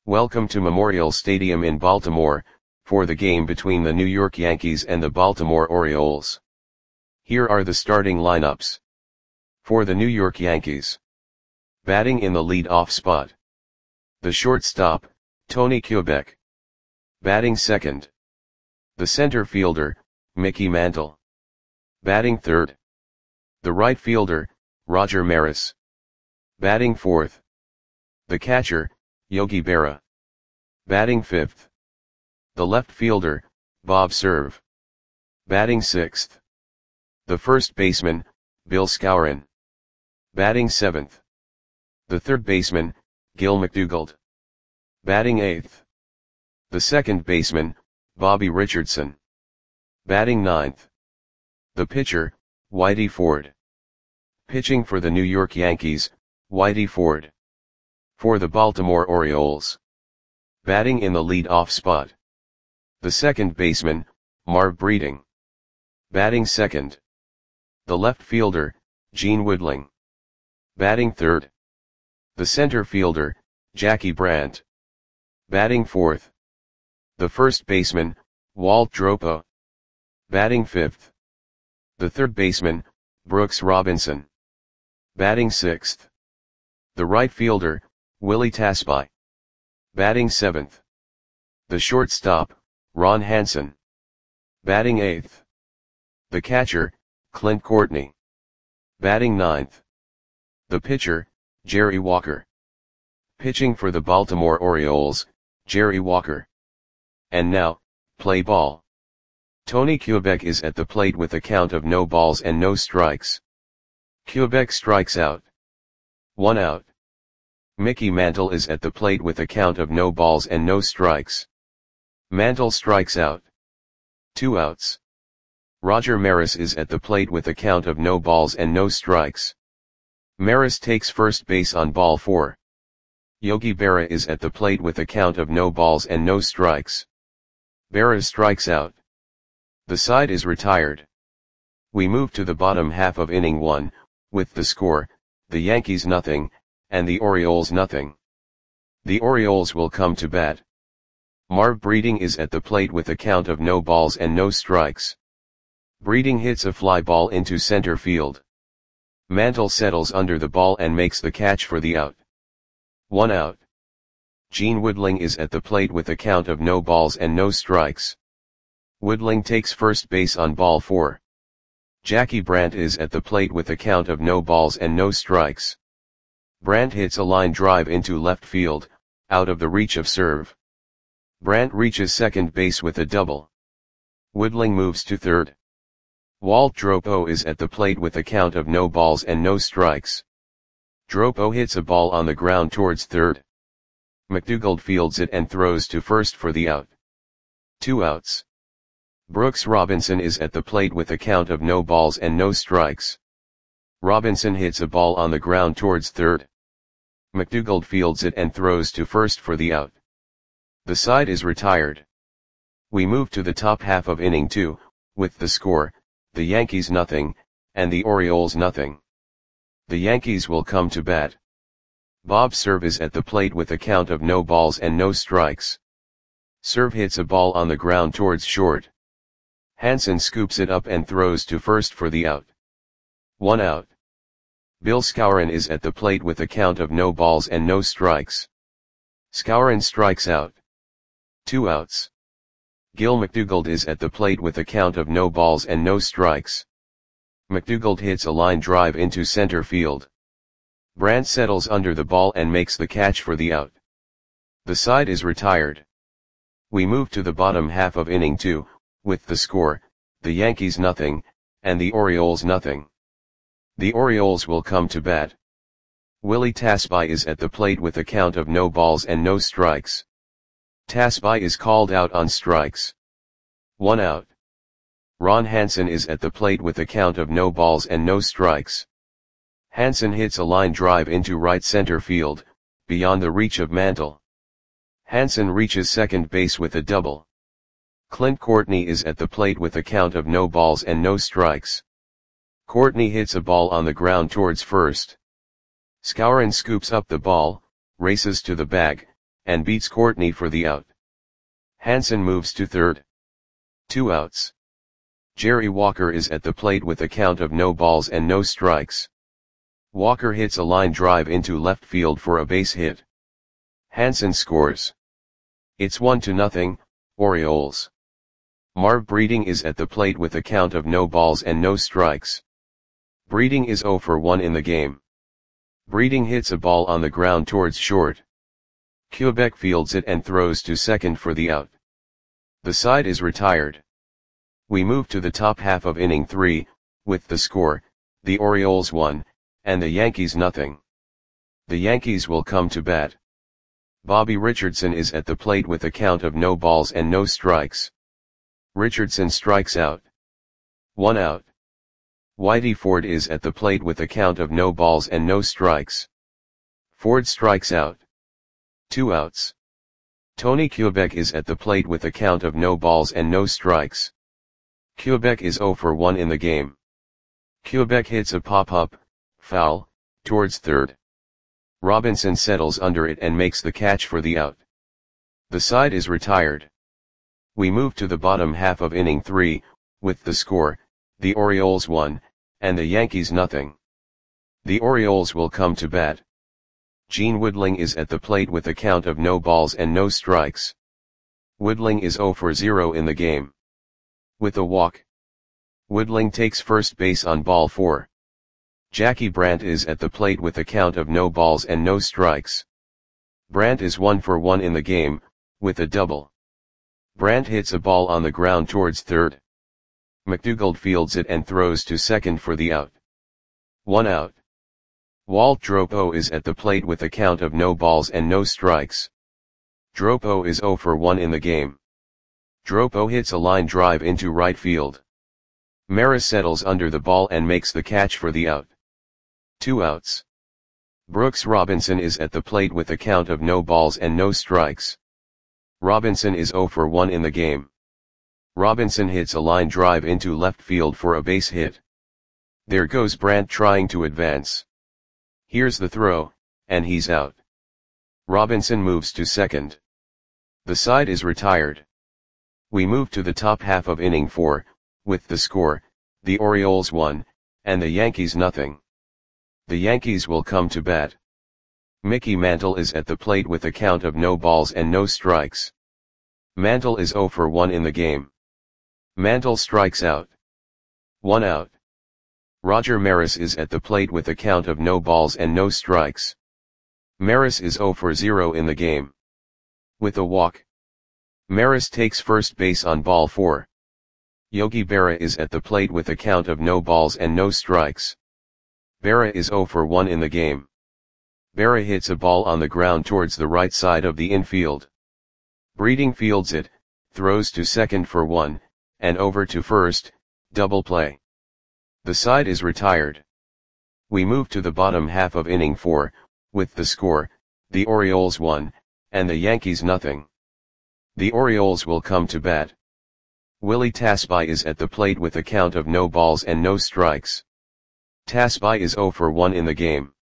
Welcome to Memorial Stadium in Baltimore, for the game between the New York Yankees and the Baltimore Orioles. Here are the starting lineups. For the New York Yankees. Batting in the lead-off spot. The shortstop, Tony Kubek. Batting second. The center fielder, Mickey Mantle. Batting third. The right fielder, Roger Maris. Batting fourth. The catcher, Yogi Berra. Batting fifth. The left fielder, Bob Cerv. Batting sixth. The first baseman, Bill Skowron. Batting seventh. The third baseman, Gil McDougald. Batting eighth. The second baseman, Bobby Richardson. Batting ninth. The pitcher, Whitey Ford. Pitching for the New York Yankees, Whitey Ford. For the Baltimore Orioles. Batting in the lead-off spot. The second baseman, Marv Breeding. Batting second. The left fielder, Gene Woodling. Batting third. The center fielder, Jackie Brandt. Batting fourth. The first baseman, Walt Dropo. Batting fifth. The third baseman, Brooks Robinson. Batting sixth. The right fielder, Willie Tasby. Batting seventh. The shortstop, Ron Hansen. Batting eighth. The catcher, Clint Courtney. Batting ninth. The pitcher, Jerry Walker. Pitching for the Baltimore Orioles, Jerry Walker. And now, play ball. Tony Kubek is at the plate with a count of no balls and no strikes. Kubek strikes out. 1 out. Mickey Mantle is at the plate with a count of no balls and no strikes. Mantle strikes out. 2 outs. Roger Maris is at the plate with a count of no balls and no strikes. Maris takes first base on ball 4. Yogi Berra is at the plate with a count of no balls and no strikes. Berra strikes out. The side is retired. We move to the bottom half of inning 1, with the score, the Yankees nothing, and the Orioles nothing. The Orioles will come to bat. Marv Breeding is at the plate with a count of no balls and no strikes. Breeding hits a fly ball into center field. Mantle settles under the ball and makes the catch for the out. 1 out. Gene Woodling is at the plate with a count of no balls and no strikes. Woodling takes first base on ball 4. Jackie Brandt is at the plate with a count of no balls and no strikes. Brandt hits a line drive into left field, out of the reach of Cerv. Brandt reaches second base with a double. Woodling moves to third. Walt Dropo is at the plate with a count of no balls and no strikes. Dropo hits a ball on the ground towards third. McDougald fields it and throws to first for the out. 2 outs. Brooks Robinson is at the plate with a count of no balls and no strikes. Robinson hits a ball on the ground towards third. McDougald fields it and throws to first for the out. The side is retired. We move to the top half of inning 2, with the score, the Yankees nothing, and the Orioles nothing. The Yankees will come to bat. Bob Cerv is at the plate with a count of no balls and no strikes. Cerv hits a ball on the ground towards short. Hansen scoops it up and throws to first for the out. 1 out. Bill Skowron is at the plate with a count of no balls and no strikes. Skowron strikes out. 2 outs. Gil McDougald is at the plate with a count of no balls and no strikes. McDougald hits a line drive into center field. Brandt settles under the ball and makes the catch for the out. The side is retired. We move to the bottom half of inning 2, with the score, the Yankees nothing, and the Orioles nothing. The Orioles will come to bat. Willie Tasby is at the plate with a count of no balls and no strikes. Tasby is called out on strikes. 1 out. Ron Hansen is at the plate with a count of no balls and no strikes. Hansen hits a line drive into right center field, beyond the reach of Mantle. Hansen reaches second base with a double. Clint Courtney is at the plate with a count of no balls and no strikes. Courtney hits a ball on the ground towards first. Skowron scoops up the ball, races to the bag, and beats Courtney for the out. Hansen moves to third. 2 outs. Jerry Walker is at the plate with a count of no balls and no strikes. Walker hits a line drive into left field for a base hit. Hansen scores. It's 1-0, Orioles. Marv Breeding is at the plate with a count of no balls and no strikes. Breeding is 0 for 1 in the game. Breeding hits a ball on the ground towards short. Quebec fields it and throws to second for the out. The side is retired. We move to the top half of inning 3, with the score, the Orioles 1, and the Yankees 0. The Yankees will come to bat. Bobby Richardson is at the plate with a count of no balls and no strikes. Richardson strikes out. 1 out. Whitey Ford is at the plate with a count of no balls and no strikes. Ford strikes out. 2 outs. Tony Quebec is at the plate with a count of no balls and no strikes. Quebec is 0 for 1 in the game. Quebec hits a pop-up, foul, towards third. Robinson settles under it and makes the catch for the out. The side is retired. We move to the bottom half of inning 3, with the score, the Orioles 1, and the Yankees 0. The Orioles will come to bat. Gene Woodling is at the plate with a count of no balls and no strikes. Woodling is 0 for 0 in the game. With a walk. Woodling takes first base on ball 4. Jackie Brandt is at the plate with a count of no balls and no strikes. Brandt is 1 for 1 in the game, with a double. Brandt hits a ball on the ground towards third. McDougald fields it and throws to second for the out. 1 out. Walt Dropo is at the plate with a count of no balls and no strikes. Dropo is 0 for 1 in the game. Dropo hits a line drive into right field. Maris settles under the ball and makes the catch for the out. 2 outs. Brooks Robinson is at the plate with a count of no balls and no strikes. Robinson is 0 for 1 in the game. Robinson hits a line drive into left field for a base hit. There goes Brandt trying to advance. Here's the throw, and he's out. Robinson moves to second. The side is retired. We move to the top half of inning 4, with the score, the Orioles 1, and the Yankees 0. The Yankees will come to bat. Mickey Mantle is at the plate with a count of no balls and no strikes. Mantle is 0 for 1 in the game. Mantle strikes out. 1 out. Roger Maris is at the plate with a count of no balls and no strikes. Maris is 0 for 0 in the game. With a walk. Maris takes first base on ball 4. Yogi Berra is at the plate with a count of no balls and no strikes. Berra is 0 for 1 in the game. Berra hits a ball on the ground towards the right side of the infield. Breeding fields it, throws to second for 1, and over to first, double play. The side is retired. We move to the bottom half of inning 4, with the score, the Orioles 1, and the Yankees 0. The Orioles will come to bat. Willie Tasby is at the plate with a count of no balls and no strikes. Tasby is 0 for 1 in the game.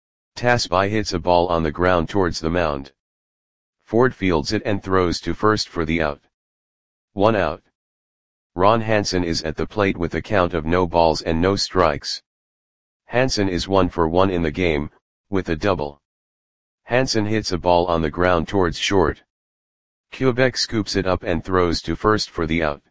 Tasby hits a ball on the ground towards the mound. Ford fields it and throws to first for the out. 1 out. Ron Hansen is at the plate with a count of no balls and no strikes. Hansen is 1 for 1 in the game, with a double. Hansen hits a ball on the ground towards short. Quebec scoops it up and throws to first for the out.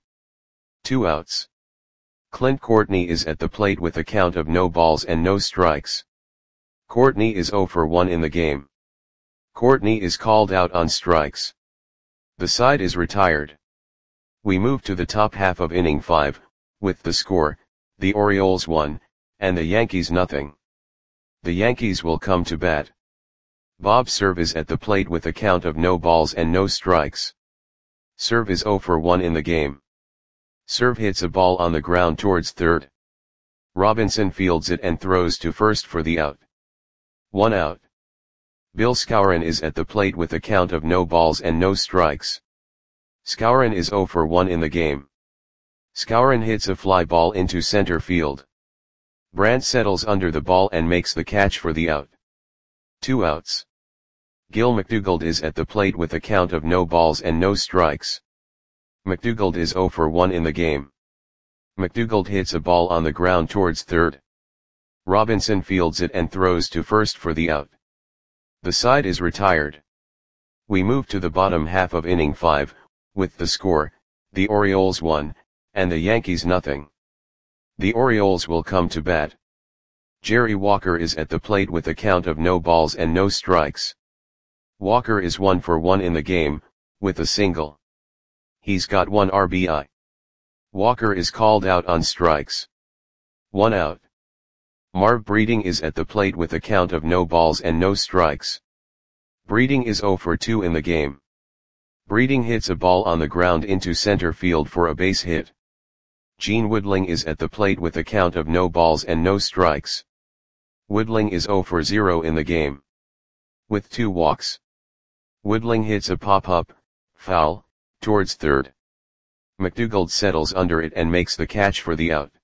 2 outs. Clint Courtney is at the plate with a count of no balls and no strikes. Courtney is 0 for 1 in the game. Courtney is called out on strikes. The side is retired. We move to the top half of inning 5, with the score, the Orioles 1, and the Yankees 0. The Yankees will come to bat. Bob Cerv is at the plate with a count of no balls and no strikes. Cerv is 0 for 1 in the game. Cerv hits a ball on the ground towards third. Robinson fields it and throws to first for the out. 1 out. Bill Skowron is at the plate with a count of no balls and no strikes. Skowron is 0 for 1 in the game. Skowron hits a fly ball into center field. Brandt settles under the ball and makes the catch for the out. 2 outs. Gil McDougald is at the plate with a count of no balls and no strikes. McDougald is 0 for 1 in the game. McDougald hits a ball on the ground towards third. Robinson fields it and throws to first for the out. The side is retired. We move to the bottom half of inning 5, with the score, the Orioles 1, and the Yankees nothing. The Orioles will come to bat. Jerry Walker is at the plate with a count of no balls and no strikes. Walker is 1 for 1 in the game, with a single. He's got 1 RBI. Walker is called out on strikes. 1 out. Marv Breeding is at the plate with a count of no balls and no strikes. Breeding is 0 for 2 in the game. Breeding hits a ball on the ground into center field for a base hit. Gene Woodling is at the plate with a count of no balls and no strikes. Woodling is 0 for 0 in the game. With 2 walks. Woodling hits a pop-up, foul, towards third. McDougald settles under it and makes the catch for the out.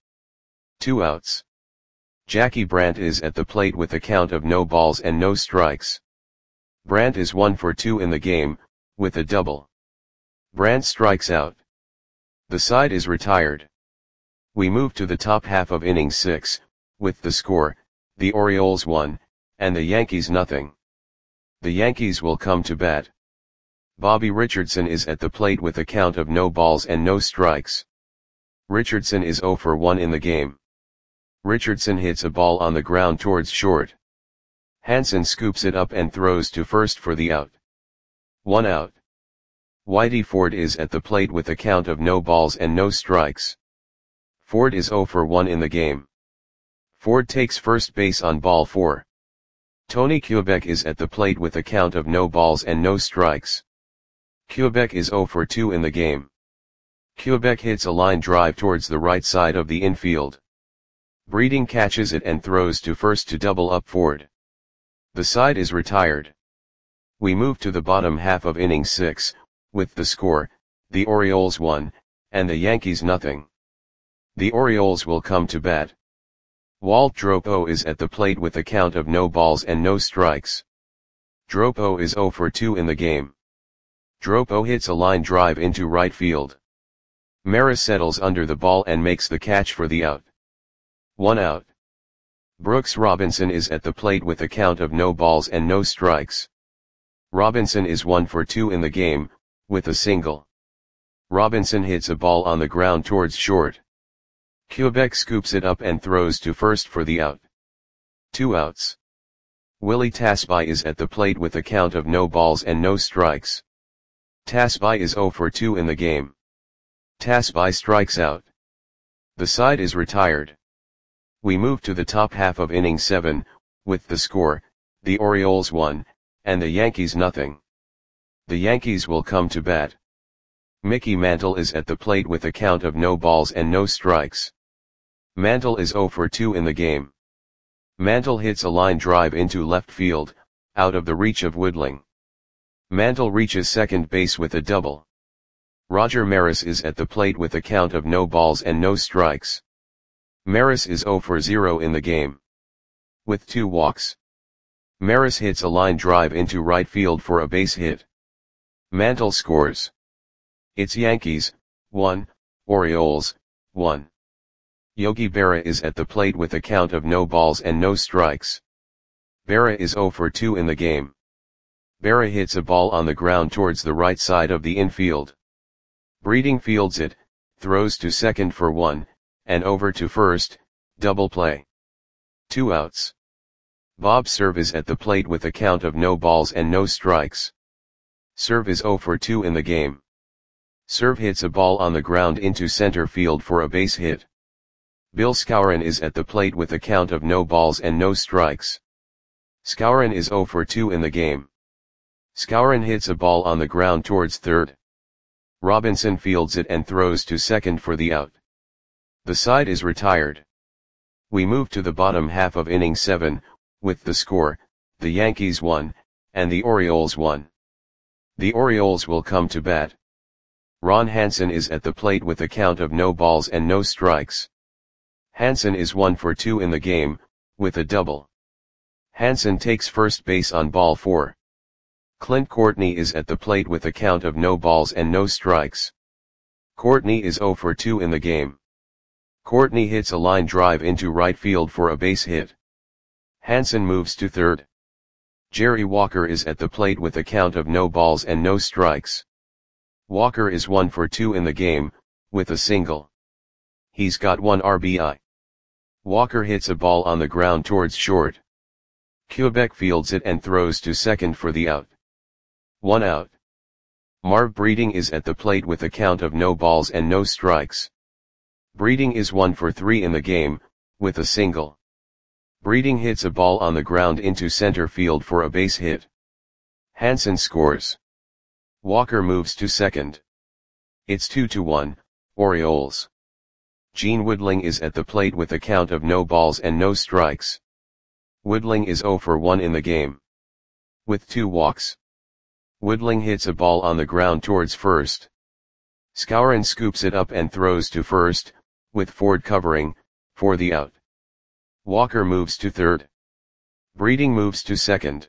2 outs. Jackie Brandt is at the plate with a count of no balls and no strikes. Brandt is 1 for 2 in the game, with a double. Brandt strikes out. The side is retired. We move to the top half of inning 6, with the score, the Orioles 1, and the Yankees nothing. The Yankees will come to bat. Bobby Richardson is at the plate with a count of no balls and no strikes. Richardson is 0 for 1 in the game. Richardson hits a ball on the ground towards short. Hansen scoops it up and throws to first for the out. 1 out. Whitey Ford is at the plate with a count of no balls and no strikes. Ford is 0 for 1 in the game. Ford takes first base on ball 4. Tony Kubek is at the plate with a count of no balls and no strikes. Kubek is 0 for 2 in the game. Kubek hits a line drive towards the right side of the infield. Breeding catches it and throws to first to double up Ford. The side is retired. We move to the bottom half of inning 6, with the score, the Orioles 1, and the Yankees nothing. The Orioles will come to bat. Walt Dropo is at the plate with a count of no balls and no strikes. Dropo is 0 for 2 in the game. Dropo hits a line drive into right field. Maris settles under the ball and makes the catch for the out. 1 out. Brooks Robinson is at the plate with a count of no balls and no strikes. Robinson is 1 for 2 in the game, with a single. Robinson hits a ball on the ground towards short. Kubek scoops it up and throws to first for the out. 2 outs. Willie Tasby is at the plate with a count of no balls and no strikes. Tasby is 0 for 2 in the game. Tasby strikes out. The side is retired. We move to the top half of inning 7, with the score, the Orioles 1, and the Yankees nothing. The Yankees will come to bat. Mickey Mantle is at the plate with a count of no balls and no strikes. Mantle is 0 for 2 in the game. Mantle hits a line drive into left field, out of the reach of Woodling. Mantle reaches second base with a double. Roger Maris is at the plate with a count of no balls and no strikes. Maris is 0 for 0 in the game. With 2 walks. Maris hits a line drive into right field for a base hit. Mantle scores. It's Yankees, 1, Orioles, 1. Yogi Berra is at the plate with a count of no balls and no strikes. Berra is 0 for 2 in the game. Berra hits a ball on the ground towards the right side of the infield. Breeding fields it, throws to second for 1, and over to first, double play. 2 outs. Bob Cerv is at the plate with a count of no balls and no strikes. Cerv is 0 for 2 in the game. Cerv hits a ball on the ground into center field for a base hit. Bill Skowron is at the plate with a count of no balls and no strikes. Skowron is 0 for 2 in the game. Skowron hits a ball on the ground towards third. Robinson fields it and throws to second for the out. The side is retired. We move to the bottom half of inning 7, with the score, the Yankees 1, and the Orioles 1. The Orioles will come to bat. Ron Hansen is at the plate with a count of no balls and no strikes. Hansen is 1 for 2 in the game, with a double. Hansen takes first base on ball 4. Clint Courtney is at the plate with a count of no balls and no strikes. Courtney is 0 for 2 in the game. Courtney hits a line drive into right field for a base hit. Hansen moves to third. Jerry Walker is at the plate with a count of no balls and no strikes. Walker is 1 for 2 in the game, with a single. He's got 1 RBI. Walker hits a ball on the ground towards short. Quebec fields it and throws to second for the out. 1 out. Marv Breeding is at the plate with a count of no balls and no strikes. Breeding is 1 for 3 in the game, with a single. Breeding hits a ball on the ground into center field for a base hit. Hansen scores. Walker moves to second. It's 2-1, Orioles. Gene Woodling is at the plate with a count of no balls and no strikes. Woodling is 0 for 1 in the game. With 2 walks. Woodling hits a ball on the ground towards first. Skowron scoops it up and throws to first, with Ford covering, for the out. Walker moves to third. Breeding moves to second.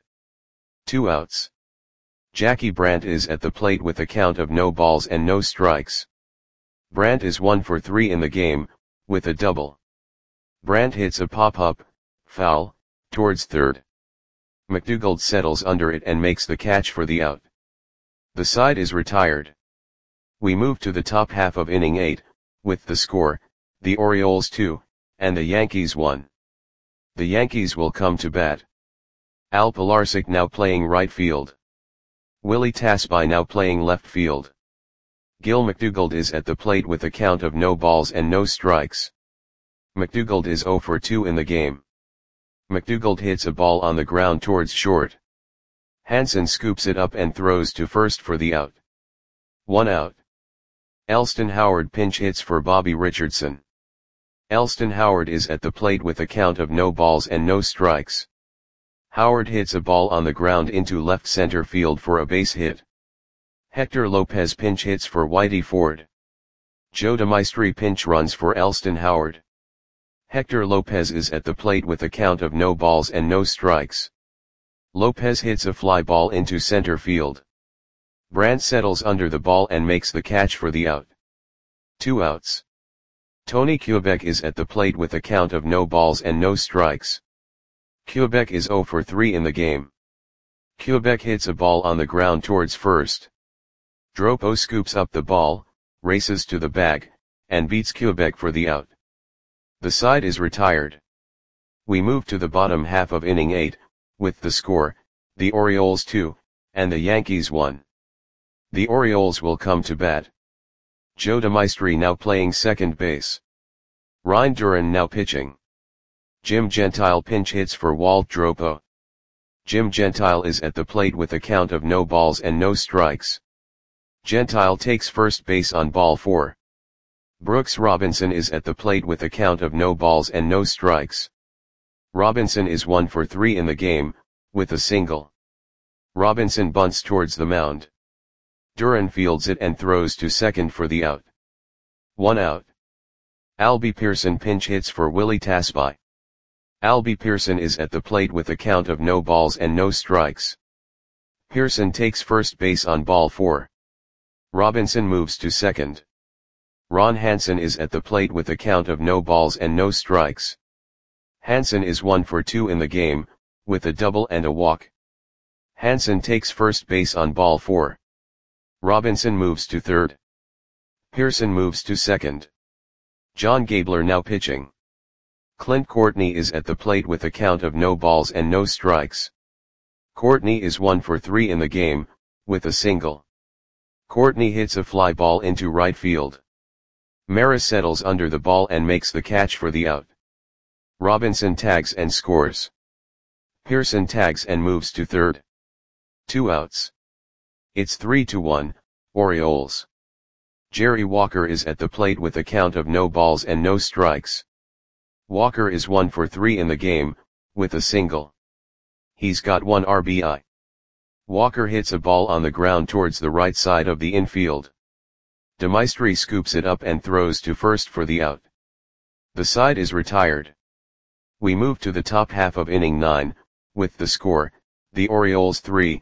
2 outs. Jackie Brandt is at the plate with a count of no balls and no strikes. Brandt is 1 for 3 in the game, with a double. Brandt hits a pop-up, foul, towards third. McDougald settles under it and makes the catch for the out. The side is retired. We move to the top half of inning 8, with the score, the Orioles 2, and the Yankees 1. The Yankees will come to bat. Al Pilarczyk now playing right field. Willie Tasby now playing left field. Gil McDougald is at the plate with a count of no balls and no strikes. McDougald is 0 for 2 in the game. McDougald hits a ball on the ground towards short. Hansen scoops it up and throws to first for the out. 1 out. Elston Howard pinch hits for Bobby Richardson. Elston Howard is at the plate with a count of no balls and no strikes. Howard hits a ball on the ground into left center field for a base hit. Hector Lopez pinch hits for Whitey Ford. Joe DeMaestri pinch runs for Elston Howard. Hector Lopez is at the plate with a count of no balls and no strikes. Lopez hits a fly ball into center field. Brandt settles under the ball and makes the catch for the out. 2 outs. Tony Quebec is at the plate with a count of no balls and no strikes. Quebec is 0 for 3 in the game. Quebec hits a ball on the ground towards first. Dropo scoops up the ball, races to the bag, and beats Quebec for the out. The side is retired. We move to the bottom half of inning 8, with the score, the Orioles 2, and the Yankees 1. The Orioles will come to bat. Joe DeMaestri now playing second base. Ryan Duran now pitching. Jim Gentile pinch hits for Walt Dropo. Jim Gentile is at the plate with a count of no balls and no strikes. Gentile takes first base on ball 4. Brooks Robinson is at the plate with a count of no balls and no strikes. Robinson is 1 for 3 in the game, with a single. Robinson bunts towards the mound. Duran fields it and throws to second for the out. 1 out. Albie Pearson pinch hits for Willie Tasby. Albie Pearson is at the plate with a count of no balls and no strikes. Pearson takes first base on ball 4. Robinson moves to second. Ron Hansen is at the plate with a count of no balls and no strikes. Hansen is 1 for 2 in the game, with a double and a walk. Hansen takes first base on ball 4. Robinson moves to third. Pearson moves to second. John Gabler now pitching. Clint Courtney is at the plate with a count of no balls and no strikes. Courtney is 1 for 3 in the game, with a single. Courtney hits a fly ball into right field. Maris settles under the ball and makes the catch for the out. Robinson tags and scores. Pearson tags and moves to third. 2 outs. It's 3-1, Orioles. Jerry Walker is at the plate with a count of no balls and no strikes. Walker is 1 for 3 in the game, with a single. He's got 1 RBI. Walker hits a ball on the ground towards the right side of the infield. DeMaestri scoops it up and throws to first for the out. The side is retired. We move to the top half of inning 9, with the score, the Orioles 3,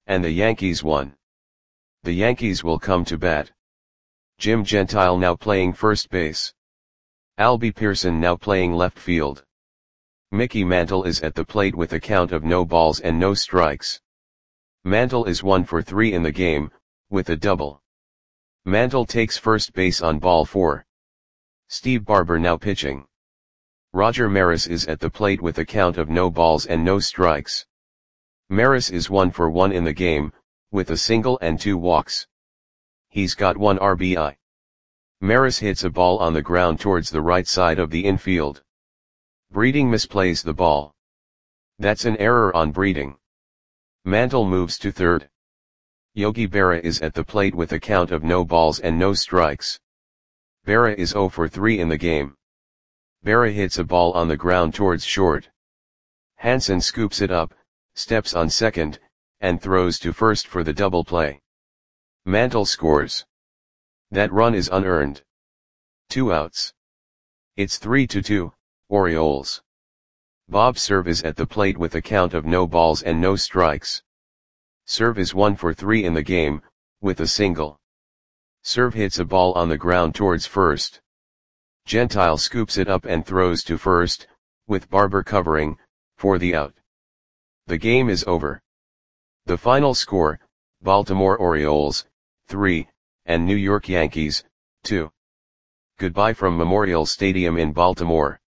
and the Yankees won. The Yankees will come to bat. Jim Gentile now playing first base. Albie Pearson now playing left field. Mickey Mantle is at the plate with a count of no balls and no strikes. Mantle is 1 for 3 in the game, with a double. Mantle takes first base on ball 4. Steve Barber now pitching. Roger Maris is at the plate with a count of no balls and no strikes. Maris is 1 for 1 in the game, with a single and 2 walks. He's got 1 RBI. Maris hits a ball on the ground towards the right side of the infield. Breeding misplays the ball. That's an error on Breeding. Mantle moves to third. Yogi Berra is at the plate with a count of no balls and no strikes. Berra is 0 for 3 in the game. Berra hits a ball on the ground towards short. Hansen scoops it up, steps on second, and throws to first for the double play. Mantle scores. That run is unearned. 2 outs. It's 3-2, Orioles. Bob Cerv is at the plate with a count of no balls and no strikes. Cerv is 1 for 3 in the game, with a single. Cerv hits a ball on the ground towards first. Gentile scoops it up and throws to first, with Barber covering, for the out. The game is over. The final score, Baltimore Orioles, 3, and New York Yankees, 2. Goodbye from Memorial Stadium in Baltimore.